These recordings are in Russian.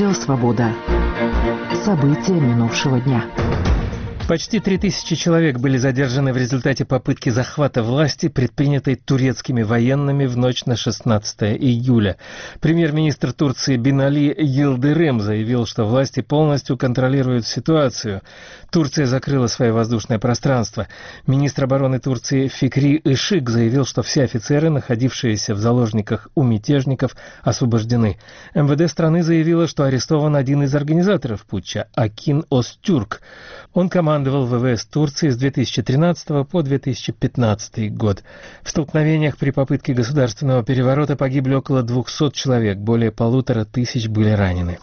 Радио «Свобода». События минувшего дня. Почти 3000 человек были задержаны в результате попытки захвата власти, предпринятой турецкими военными в ночь на 16 июля. Премьер-министр Турции Бинали Йылдырым заявил, что власти полностью контролируют ситуацию. Турция закрыла свое воздушное пространство. Министр обороны Турции Фикри Ишик заявил, что все офицеры, находившиеся в заложниках у мятежников, освобождены. МВД страны заявило, что арестован один из организаторов путча – Акин Остюрк. Он командовал ВВС Турции с 2013 по 2015 год. В столкновениях при попытке государственного переворота погибли около 200 человек, более 1500 были ранены.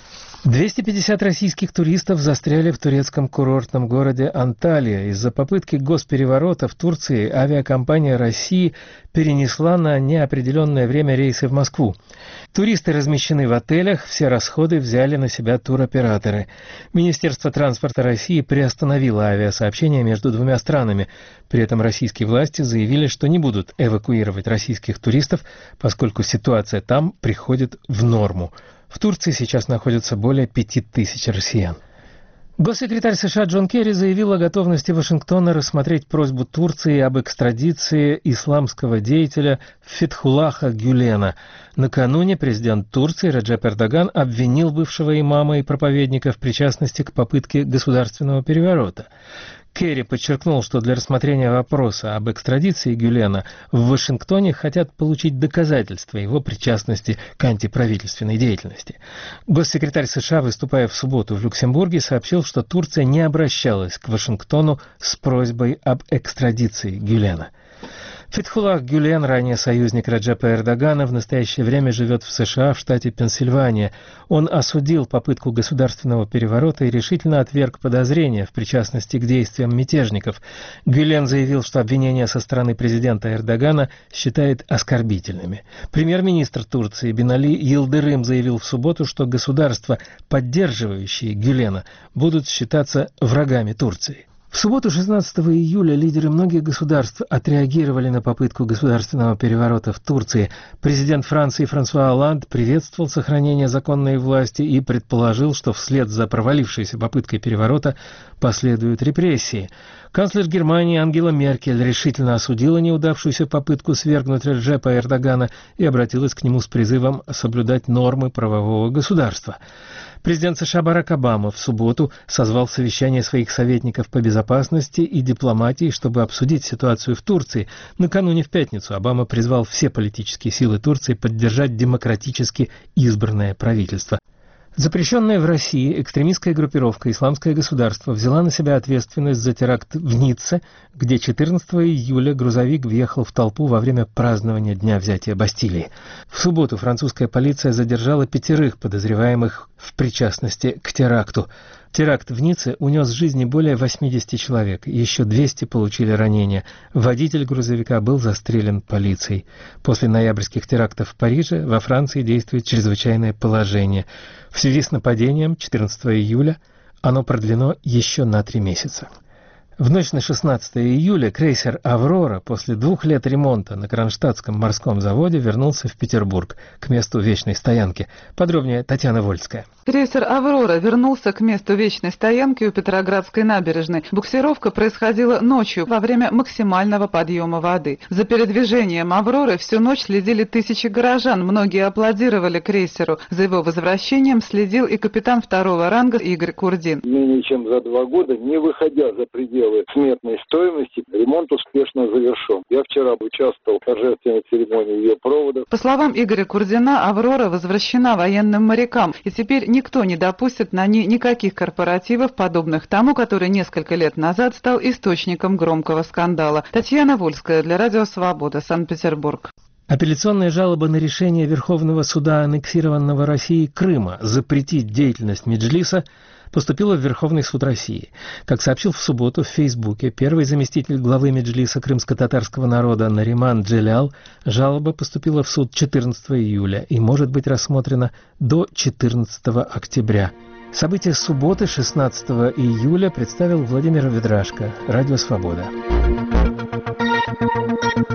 250 российских туристов застряли в турецком курортном городе Анталия. Из-за попытки госпереворота в Турции авиакомпания России перенесла на неопределенное время рейсы в Москву. Туристы размещены в отелях, все расходы взяли на себя туроператоры. Министерство транспорта России приостановило авиасообщение между двумя странами. При этом российские власти заявили, что не будут эвакуировать российских туристов, поскольку ситуация там приходит в норму. В Турции сейчас находится более 5000 россиян. Госсекретарь США Джон Керри заявил о готовности Вашингтона рассмотреть просьбу Турции об экстрадиции исламского деятеля Фетхуллаха Гюлена. Накануне президент Турции Реджеп Эрдоган обвинил бывшего имама и проповедника в причастности к попытке государственного переворота. Керри подчеркнул, что для рассмотрения вопроса об экстрадиции Гюлена в Вашингтоне хотят получить доказательства его причастности к антиправительственной деятельности. Госсекретарь США, выступая в субботу в Люксембурге, сообщил, что Турция не обращалась к Вашингтону с просьбой об экстрадиции Гюлена. Фетхуллах Гюлен, ранее союзник Реджепа Эрдогана, в настоящее время живет в США в штате Пенсильвания. Он осудил попытку государственного переворота и решительно отверг подозрения в причастности к действиям мятежников. Гюлен заявил, что обвинения со стороны президента Эрдогана считает оскорбительными. Премьер-министр Турции Бинали Йылдырым заявил в субботу, что государства, поддерживающие Гюлена, будут считаться врагами Турции. В субботу 16 июля лидеры многих государств отреагировали на попытку государственного переворота в Турции. Президент Франции Франсуа Олланд приветствовал сохранение законной власти и предположил, что вслед за провалившейся попыткой переворота последуют репрессии. Канцлер Германии Ангела Меркель решительно осудила неудавшуюся попытку свергнуть Реджепа Эрдогана и обратилась к нему с призывом соблюдать нормы правового государства. Президент США Барак Обама в субботу созвал совещание своих советников по безопасности и дипломатии, чтобы обсудить ситуацию в Турции. Накануне в пятницу Обама призвал все политические силы Турции поддержать демократически избранное правительство. Запрещенная в России экстремистская группировка «Исламское государство» взяла на себя ответственность за теракт в Ницце, где 14 июля грузовик въехал в толпу во время празднования Дня взятия Бастилии. В субботу французская полиция задержала 5 подозреваемых в причастности к теракту. Теракт в Ницце унес жизни более 80 человек, еще 200 получили ранения. Водитель грузовика был застрелен полицией. После ноябрьских терактов в Париже во Франции действует чрезвычайное положение. В связи с нападением 14 июля оно продлено еще на 3 месяца. В ночь на 16 июля крейсер «Аврора» после 2 лет ремонта на Кронштадтском морском заводе вернулся в Петербург, к месту вечной стоянки. Подробнее Татьяна Вольская. Крейсер «Аврора» вернулся к месту вечной стоянки у Петроградской набережной. Буксировка происходила ночью во время максимального подъема воды. За передвижением «Авроры» всю ночь следили тысячи горожан. Многие аплодировали крейсеру. За его возвращением следил и капитан 2-го ранга Игорь Курдин. Менее чем за 2 года, не выходя за пределы сметной стоимости, ремонт успешно завершен. Я вчера участвовал в торжественной церемонии ее провода. По словам Игоря Курдина, «Аврора» возвращена военным морякам, и теперь никто не допустит на ней никаких корпоративов, подобных тому, который несколько лет назад стал источником громкого скандала. Татьяна Вольская для Радио «Свобода», Санкт-Петербург. Апелляционная жалоба на решение Верховного суда аннексированного Россией Крыма запретить деятельность Меджлиса поступила в Верховный суд России. Как сообщил в субботу в Фейсбуке первый заместитель главы Меджлиса крымско-татарского народа Нариман Джелял, жалоба поступила в суд 14 июля и может быть рассмотрена до 14 октября. События субботы 16 июля представил Владимир Ведрашко, Радио «Свобода».